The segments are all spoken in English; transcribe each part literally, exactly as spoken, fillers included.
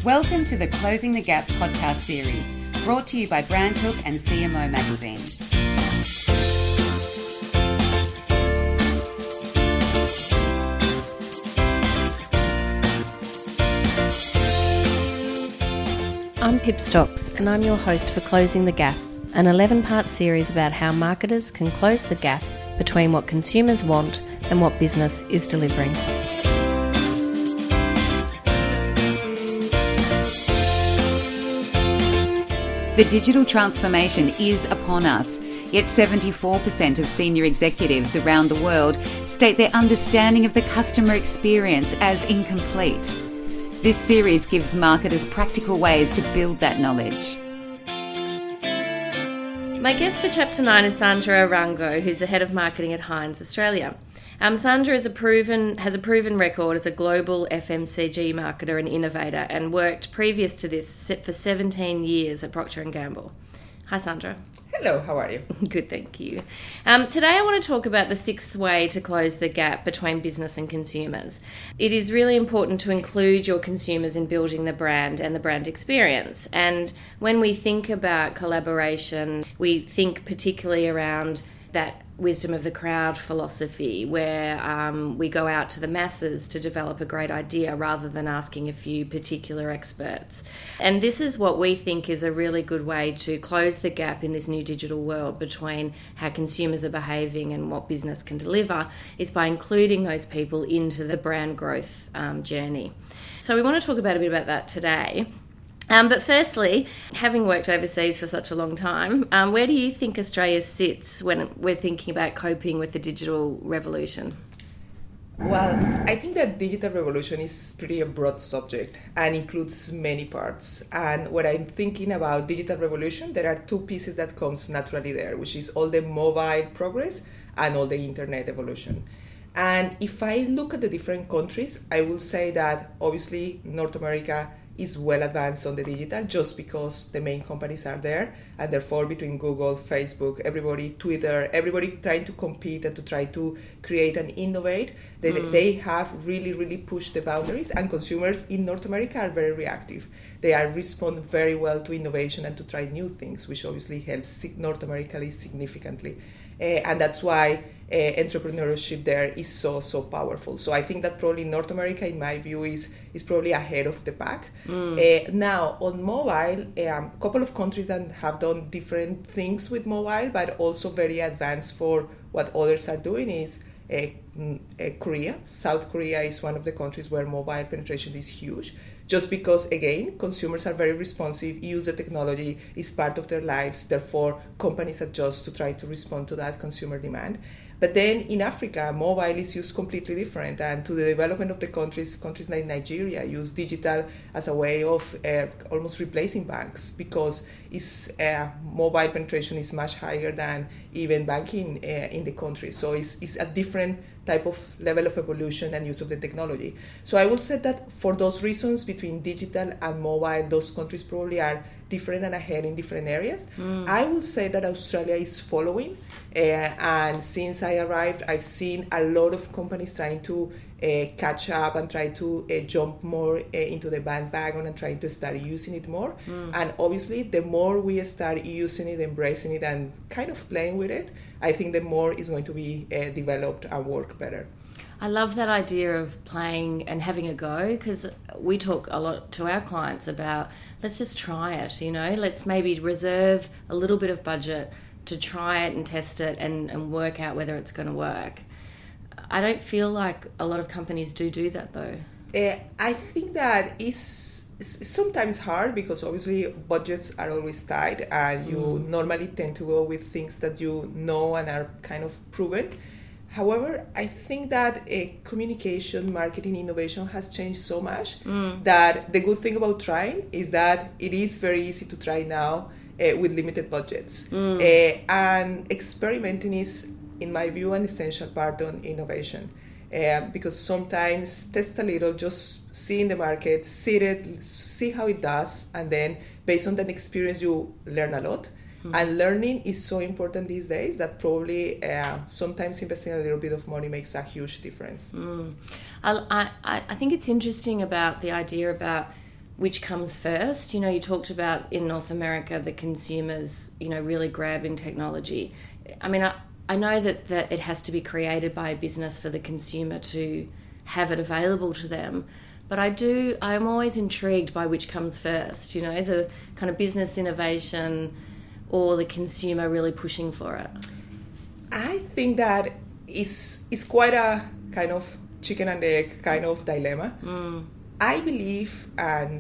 Welcome to the Closing the Gap podcast series, brought to you by Brandhook and C M O Magazine. I'm Pip Stocks and I'm your host for Closing the Gap, an eleven-part series about how marketers can close the gap between what consumers want and what business is delivering. The digital transformation is upon us, yet seventy-four percent of senior executives around the world state their understanding of the customer experience as incomplete. This series gives marketers practical ways to build that knowledge. My guest for Chapter nine is Sandra Arango, who's the Head of Marketing at Heinz Australia. Um, Sandra is a proven, has a proven record as a global F M C G marketer and innovator and worked previous to this for seventeen years at Procter and Gamble. Hi, Sandra. Hello, how are you? Good, thank you. Um, today I want to talk about the sixth way to close the gap between business and consumers. It is really important to include your consumers in building the brand and the brand experience. And when we think about collaboration, we think particularly around that wisdom of the crowd philosophy, where um, we go out to the masses to develop a great idea rather than asking a few particular experts. And this is what we think is a really good way to close the gap in this new digital world between how consumers are behaving and what business can deliver, is by including those people into the brand growth um, journey. So we want to talk about a bit about that today. Um, but firstly, having worked overseas for such a long time, um, where do you think Australia sits when we're thinking about coping with the digital revolution? Well, I think that digital revolution is pretty a broad subject and includes many parts. And when I'm thinking about digital revolution, there are two pieces that comes naturally there, which is all the mobile progress and all the internet evolution. And if I look at the different countries, I will say that obviously North America is well advanced on the digital just because the main companies are there, and therefore between Google, Facebook, everybody, Twitter, everybody trying to compete and to try to create and innovate, they, mm. they have really, really pushed the boundaries, and consumers in North America are very reactive. They are respond very well to innovation and to try new things, which obviously helps North America significantly. Uh, and that's why uh, entrepreneurship there is so, so powerful. So I think that probably North America, in my view, is is probably ahead of the pack. Mm. Uh, now, on mobile, a um, couple of countries that have done different things with mobile, but also very advanced for what others are doing is uh, uh, Korea. South Korea is one of the countries where mobile penetration is huge. Just because, again, consumers are very responsive, use the technology, is part of their lives, therefore companies adjust to try to respond to that consumer demand. But then in Africa, mobile is used completely different, and to the development of the countries, countries like Nigeria use digital as a way of uh, almost replacing banks, because it's, uh, mobile penetration is much higher than even banking uh, in the country. So it's, it's a different type of level of evolution and use of the technology. So I will say that for those reasons, between digital and mobile, those countries probably are different and ahead in different areas. Mm. I will say that Australia is following, uh, and since I arrived, I've seen a lot of companies trying to uh, catch up and try to uh, jump more uh, into the bandwagon and trying to start using it more. Mm. And obviously, the more we start using it, embracing it, and kind of playing with it, I think the more is going to be uh, developed and work better. I love that idea of playing and having a go, because we talk a lot to our clients about, let's just try it, you know, let's maybe reserve a little bit of budget to try it and test it and, and work out whether it's going to work. I don't feel like a lot of companies do do that though. Uh, I think that is sometimes hard because obviously budgets are always tight, and you mm. normally tend to go with things that you know and are kind of proven. However, I think that uh, communication, marketing, innovation has changed so much mm. that the good thing about trying is that it is very easy to try now uh, with limited budgets. Mm. Uh, and experimenting is, in my view, an essential part of innovation. Uh, because sometimes test a little, just see in the market, see it, see how it does, and then based on that experience, you learn a lot. Mm-hmm. And learning is so important these days that probably uh, sometimes investing a little bit of money makes a huge difference. Mm. I, I, I think it's interesting about the idea about which comes first. You know, you talked about in North America the consumers, you know, really grabbing technology. I mean, I, I know that, that it has to be created by a business for the consumer to have it available to them. But I do, I'm always intrigued by which comes first, you know, the kind of business innovation or the consumer really pushing for it. I think that is is quite a kind of chicken and egg kind of dilemma. Mm. I believe,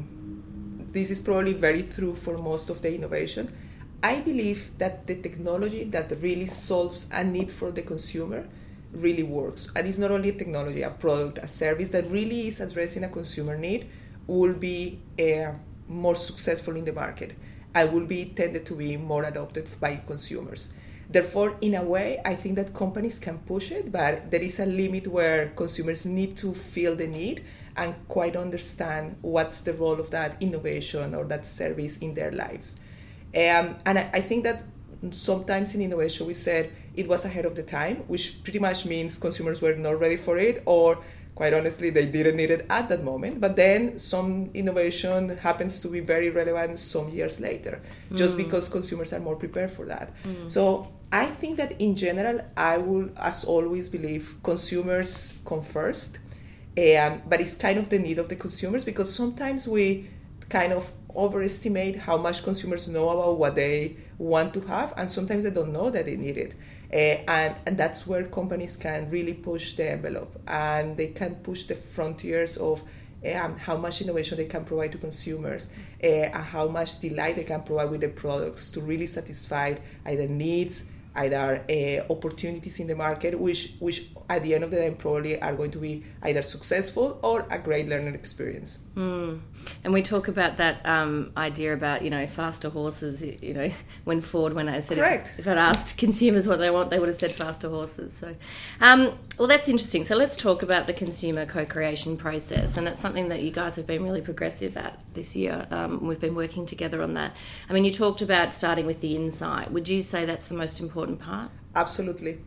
and this is probably very true for most of the innovation, I believe that the technology that really solves a need for the consumer really works. And it's not only a technology, a product, a service that really is addressing a consumer need will be uh, more successful in the market and will be tended to be more adopted by consumers. Therefore, in a way, I think that companies can push it, but there is a limit where consumers need to feel the need and quite understand what's the role of that innovation or that service in their lives. Um, and I, I think that sometimes in innovation we said it was ahead of the time, which pretty much means consumers were not ready for it, or quite honestly, they didn't need it at that moment. But then some innovation happens to be very relevant some years later, just mm. because consumers are more prepared for that. Mm. So I think that in general, I will, as always, believe consumers come first. Um, but it's kind of the need of the consumers, because sometimes we kind of overestimate how much consumers know about what they want to have, and sometimes they don't know that they need it. Uh, and, and that's where companies can really push the envelope, and they can push the frontiers of um, how much innovation they can provide to consumers, uh, and how much delight they can provide with their products to really satisfy either needs, either uh, opportunities in the market, which which at the end of the day probably are going to be either successful or a great learning experience. Mm. And we talk about that um, idea about, you know, faster horses, you know, when Ford, when I said, Correct. If, if I'd asked consumers what they want, they would have said faster horses. So, um, well, that's interesting. So let's talk about the consumer co-creation process. And it's something that you guys have been really progressive at this year. Um, we've been working together on that. I mean, you talked about starting with the insight. Would you say that's the most important part? Absolutely.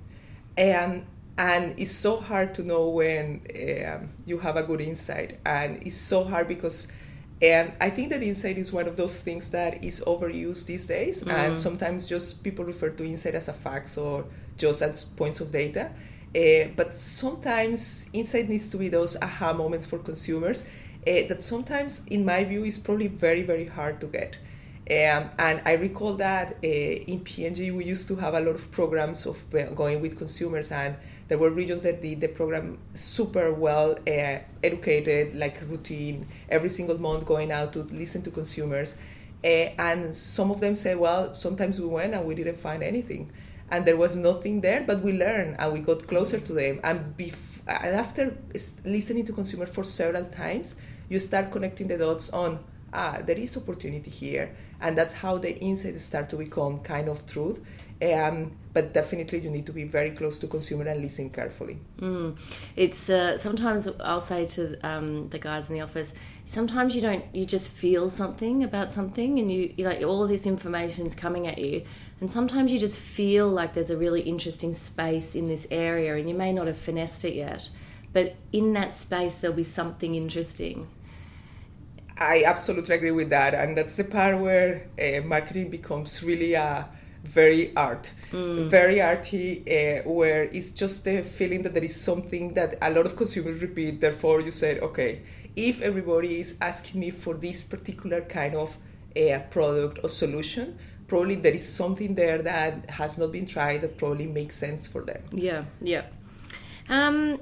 And and it's so hard to know when um, you have a good insight, and it's so hard because um, I think that insight is one of those things that is overused these days, mm. and sometimes just people refer to insight as a facts or just as points of data, uh, but sometimes insight needs to be those aha moments for consumers uh, that sometimes, in my view, is probably very, very hard to get. Um, and I recall that uh, in P and G we used to have a lot of programs of uh, going with consumers, and there were regions that did the program super well, uh, educated, like routine, every single month going out to listen to consumers. Uh, and some of them said, well, sometimes we went and we didn't find anything. And there was nothing there, but we learned and we got closer to them. And, bef- and after listening to consumers for several times, you start connecting the dots on, ah, there is opportunity here. And that's how the insights start to become kind of truth. Um, but definitely you need to be very close to consumer and listen carefully. Mm. It's uh, sometimes I'll say to um, the guys in the office, sometimes you don't, you just feel something about something, and you, you like all of this information's coming at you, and sometimes you just feel like there's a really interesting space in this area, and you may not have finessed it yet, but in that space there'll be something interesting. I absolutely agree with that, and that's the part where uh, marketing becomes really a very art, mm. very arty, uh, where it's just the feeling that there is something that a lot of consumers repeat. Therefore, you said, okay, if everybody is asking me for this particular kind of uh, product or solution, probably there is something there that has not been tried that probably makes sense for them. Yeah, yeah. Um.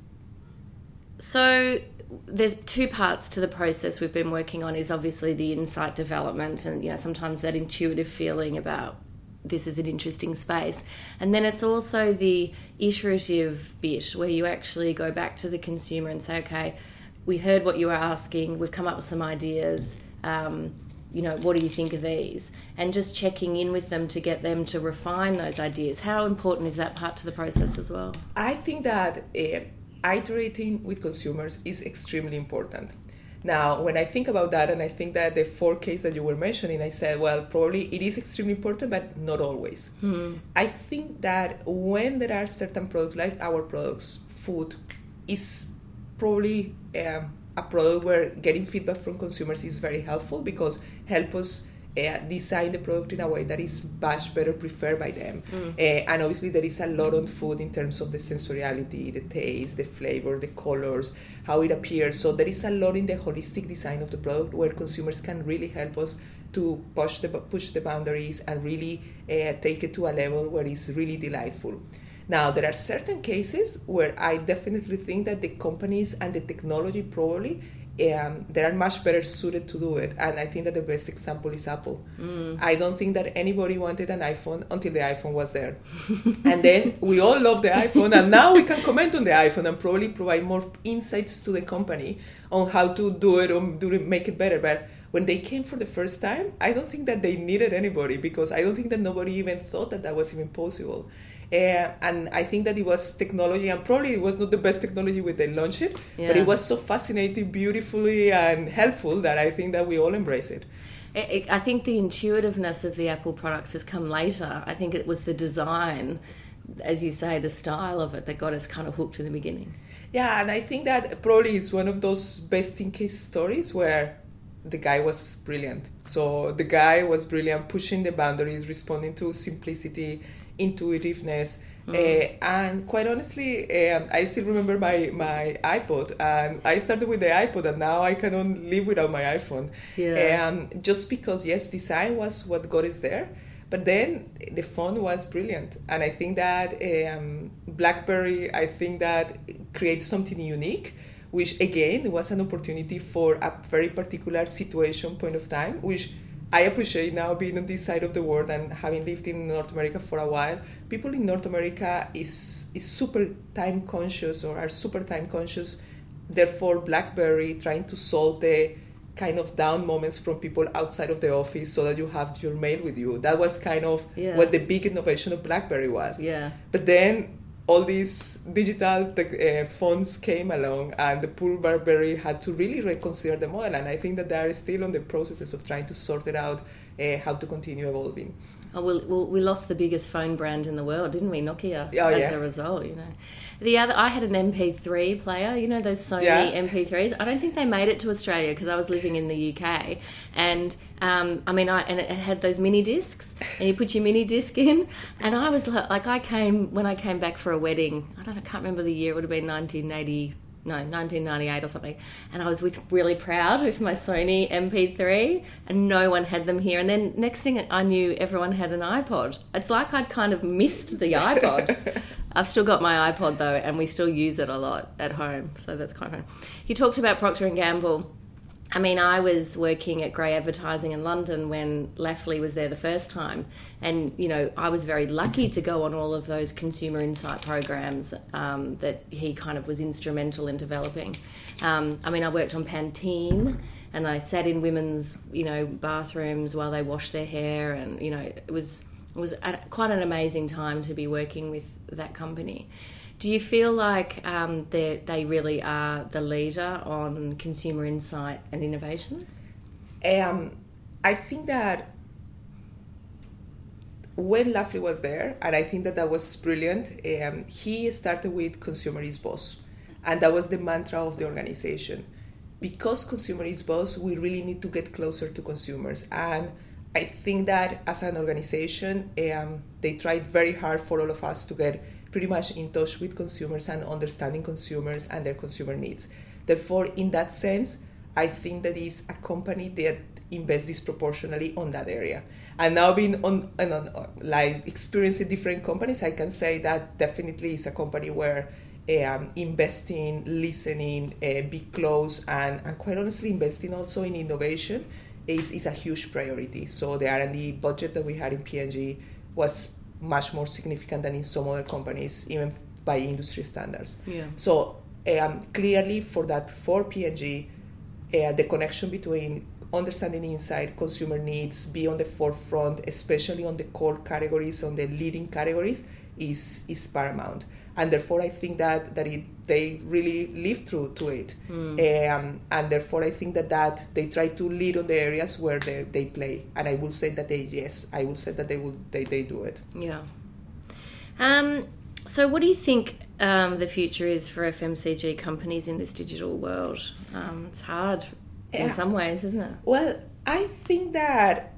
So there's two parts to the process we've been working on. Is obviously the insight development, and you know sometimes that intuitive feeling about this is an interesting space, and then it's also the iterative bit where you actually go back to the consumer and say, okay, we heard what you were asking, we've come up with some ideas, um, you know, what do you think of these? And just checking in with them to get them to refine those ideas. How important is that part to the process as well? I think that uh, iterating with consumers is extremely important. Now, when I think about that, and I think that the four cases that you were mentioning, I said, well, probably it is extremely important, but not always. Mm. I think that when there are certain products, like our products, food is probably um, a product where getting feedback from consumers is very helpful because help us uh, design the product in a way that is much better preferred by them. Mm. Uh, and obviously there is a lot on food in terms of the sensoriality, the taste, the flavor, the colors, how it appears. So there is a lot in the holistic design of the product where consumers can really help us to push the push the boundaries and really uh, take it to a level where it's really delightful. Now, there are certain cases where I definitely think that the companies and the technology probably um, they are much better suited to do it. And I think that the best example is Apple. Mm. I don't think that anybody wanted an iPhone until the iPhone was there. And then we all love the iPhone, and now we can comment on the iPhone and probably provide more insights to the company on how to do it or do it, make it better. But when they came for the first time, I don't think that they needed anybody because I don't think that nobody even thought that that was even possible. Uh, and I think that it was technology, and probably it was not the best technology when they launched it, yeah. but it was so fascinating, beautifully, and helpful that I think that we all embrace it. I think the intuitiveness of the Apple products has come later. I think it was the design, as you say, the style of it that got us kind of hooked in the beginning. Yeah, and I think that probably it's one of those best-in-case stories where the guy was brilliant. So the guy was brilliant, pushing the boundaries, responding to simplicity, intuitiveness, mm. uh, and quite honestly, um, I still remember my, my iPod, and I started with the iPod, and now I cannot live without my iPhone. Yeah. Um, just because, yes, design was what got us there, but then the phone was brilliant, and I think that um, BlackBerry, I think that creates something unique, which again was an opportunity for a very particular situation, point of time, which I appreciate now being on this side of the world and having lived in North America for a while. People in North America is is super time conscious or are super time conscious. Therefore, BlackBerry trying to solve the kind of down moments from people outside of the office so that you have your mail with you. That was kind of yeah. what the big innovation of BlackBerry was. Yeah. But then all these digital uh, phones came along, and the poor BlackBerry had to really reconsider the model. And I think that they are still on the processes of trying to sort it out, uh, how to continue evolving. Oh, well, well, we lost the biggest phone brand in the world, didn't we? Nokia, oh, as yeah. a result, you know. The other, I had an M P three player, you know, those Sony yeah. M P threes. I don't think they made it to Australia because I was living in the U K, and um, I mean, I and it had those mini discs, and you put your mini disc in, and I was like, like I came when I came back for a wedding. I don't, I can't remember the year. It would have been nineteen eighty. No, nineteen ninety-eight or something. And I was with really proud with my Sony M P three, and no one had them here. And then next thing I knew, everyone had an iPod. It's like I'd kind of missed the iPod. I've still got my iPod though, and we still use it a lot at home. So that's kind of fun. You talked about Procter and Gamble. I mean, I was working at Grey Advertising in London when Lafley was there the first time. And, you know, I was very lucky to go on all of those consumer insight programs um, that he kind of was instrumental in developing. Um, I mean, I worked on Pantene, and I sat in women's, you know, bathrooms while they washed their hair. And, you know, it was, it was a, quite an amazing time to be working with that company. Do you feel like um, they really are the leader on consumer insight and innovation? Um, I think that when Lafley was there, and I think that that was brilliant, um, he started with consumer is boss. And that was the mantra of the organization. Because consumer is boss, we really need to get closer to consumers. And I think that as an organization, um, they tried very hard for all of us to get pretty much in touch with consumers and understanding consumers and their consumer needs. Therefore, in that sense, I think that is a company that invests disproportionately on that area. And now being on, on, on like experiencing different companies, I can say that definitely is a company where um, investing, listening, uh, be close, and, and quite honestly investing also in innovation is, is a huge priority. So the R and D budget that we had in P and G was much more significant than in some other companies, even by industry standards. Yeah. So um, clearly for that, for P and G, uh, the connection between understanding insight, consumer needs, be on the forefront, especially on the core categories, on the leading categories, is is paramount. And therefore, I think that, that it, they really live through to it. Mm. Um, and therefore, I think that, that they try to lead on the areas where they, they play. And I will say that they, yes, I will say that they will they, they do it. Yeah. Um. So what do you think um, the future is for F M C G companies in this digital world? Um, it's hard in yeah. some ways, isn't it? Well, I think that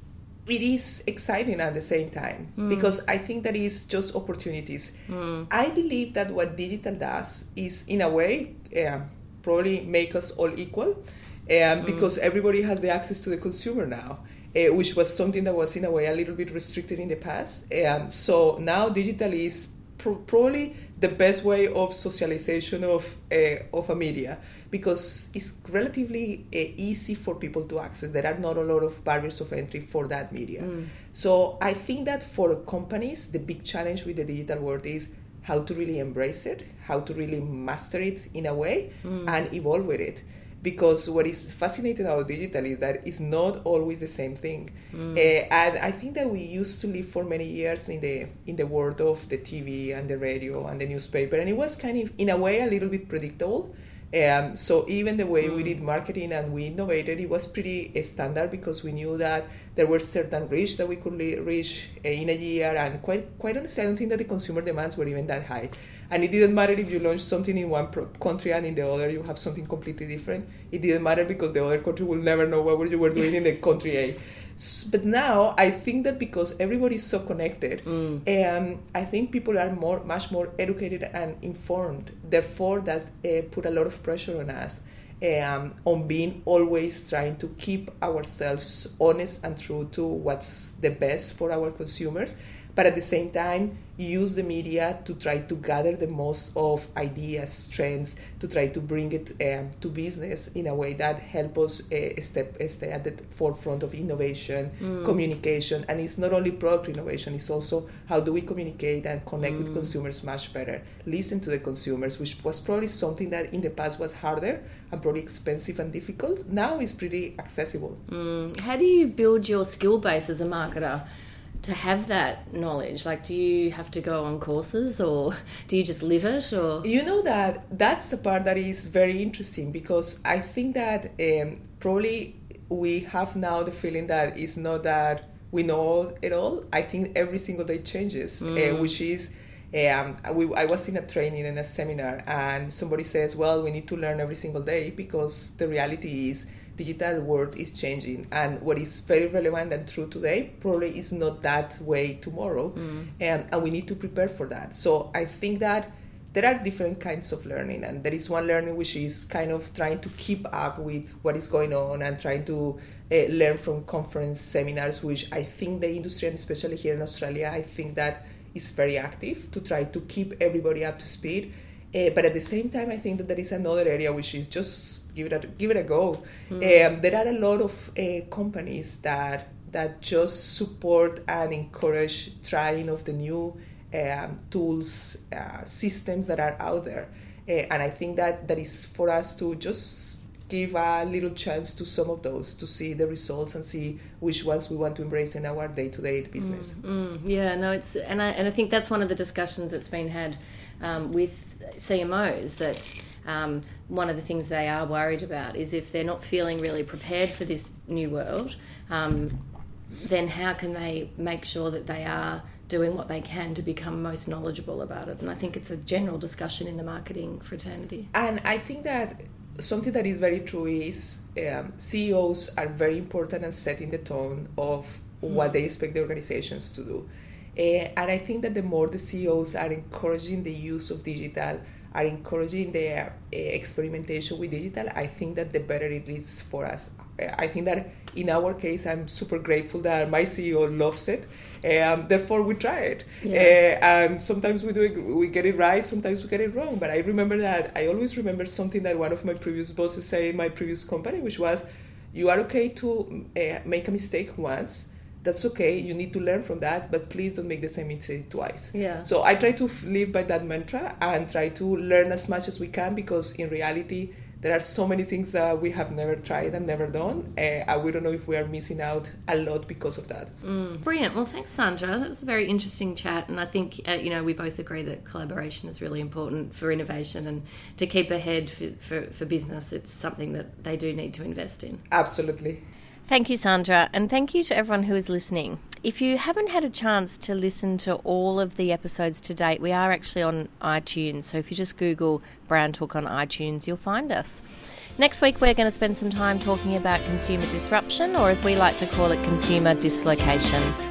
it is exciting at the same time mm. because I think that is just opportunities. Mm. I believe that what digital does is, in a way, uh, probably make us all equal um, mm. because everybody has the access to the consumer now. Uh, which was something that was in a way a little bit restricted in the past. And so now digital is pro- probably the best way of socialization of uh, of a media, because it's relatively uh, easy for people to access. There are not a lot of barriers of entry for that media. Mm. So I think that for companies, the big challenge with the digital world is how to really embrace it, how to really master it in a way mm. and evolve with it. Because what is fascinating about digital is that it's not always the same thing. Mm. Uh, and I think that we used to live for many years in the in the world of the T V and the radio and the newspaper, and it was kind of, in a way, a little bit predictable. Um, so even the way mm. we did marketing and we innovated, it was pretty uh, standard, because we knew that there were certain reach that we could li- reach uh, in a year, and quite quite honestly, I don't think that the consumer demands were even that high. And it didn't matter if you launched something in one pro- country and in the other you have something completely different. It didn't matter, because the other country will never know what you were doing in the country A. But now I think that because everybody is so connected, mm. um, I think people are more, much more educated and informed. Therefore, that uh, put a lot of pressure on us um, on being always trying to keep ourselves honest and true to what's the best for our consumers. But at the same time, use the media to try to gather the most of ideas, trends, to try to bring it um, to business in a way that help us uh, step, stay at the forefront of innovation, mm. communication. And it's not only product innovation, it's also how do we communicate and connect mm. with consumers much better, listen to the consumers, which was probably something that in the past was harder and probably expensive and difficult. Now it's pretty accessible. Mm. How do you build your skill base as a marketer to have that knowledge? Like, do you have to go on courses, or do you just live it? Or you know, that that's the part that is very interesting, because I think that um, probably we have now the feeling that it's not that we know it all. I think every single day changes, mm. uh, which is um, we, I was in a training and a seminar, and somebody says, well, we need to learn every single day, because the reality is digital world is changing, and what is very relevant and true today probably is not that way tomorrow, mm. and, and we need to prepare for that. So I think that there are different kinds of learning, and there is one learning which is kind of trying to keep up with what is going on and trying to uh, learn from conference seminars, which I think the industry, and especially here in Australia, I think that is very active to try to keep everybody up to speed. Uh, but at the same time, I think that there is another area which is just give it a, give it a go. Mm. Um, there are a lot of uh, companies that that just support and encourage trying of the new um, tools, uh, systems that are out there. Uh, and I think that that is for us to just give a little chance to some of those, to see the results and see which ones we want to embrace in our day-to-day business. Mm, mm, yeah, no, it's and I and I think that's one of the discussions that's been had um, with C M Os, that um, one of the things they are worried about is if they're not feeling really prepared for this new world, um, then how can they make sure that they are doing what they can to become most knowledgeable about it? And I think it's a general discussion in the marketing fraternity. And I think that something that is very true is um, C E Os are very important in setting the tone of what mm. they expect the organizations to do. Uh, and I think that the more the C E Os are encouraging the use of digital, are encouraging their uh, experimentation with digital, I think that the better it is for us. Uh, I think that in our case, I'm super grateful that my C E O loves it. Um, therefore, we try it. Yeah. Uh, and sometimes we do it, we get it right, sometimes we get it wrong. But I remember that, I always remember something that one of my previous bosses said in my previous company, which was, you are okay to uh, make a mistake once. That's okay, you need to learn from that, but please don't make the same mistake twice. Yeah. So I try to live by that mantra and try to learn as much as we can, because in reality, there are so many things that we have never tried and never done, uh, and we don't know if we are missing out a lot because of that. Mm. Brilliant. Well, thanks, Sandra. That was a very interesting chat, and I think uh, you know we both agree that collaboration is really important for innovation and to keep ahead for, for, for business. It's something that they do need to invest in. Absolutely. Thank you, Sandra, and thank you to everyone who is listening. If you haven't had a chance to listen to all of the episodes to date, we are actually on iTunes. So if you just Google Brand Talk on iTunes, you'll find us. Next week, we're going to spend some time talking about consumer disruption, or as we like to call it, consumer dislocation.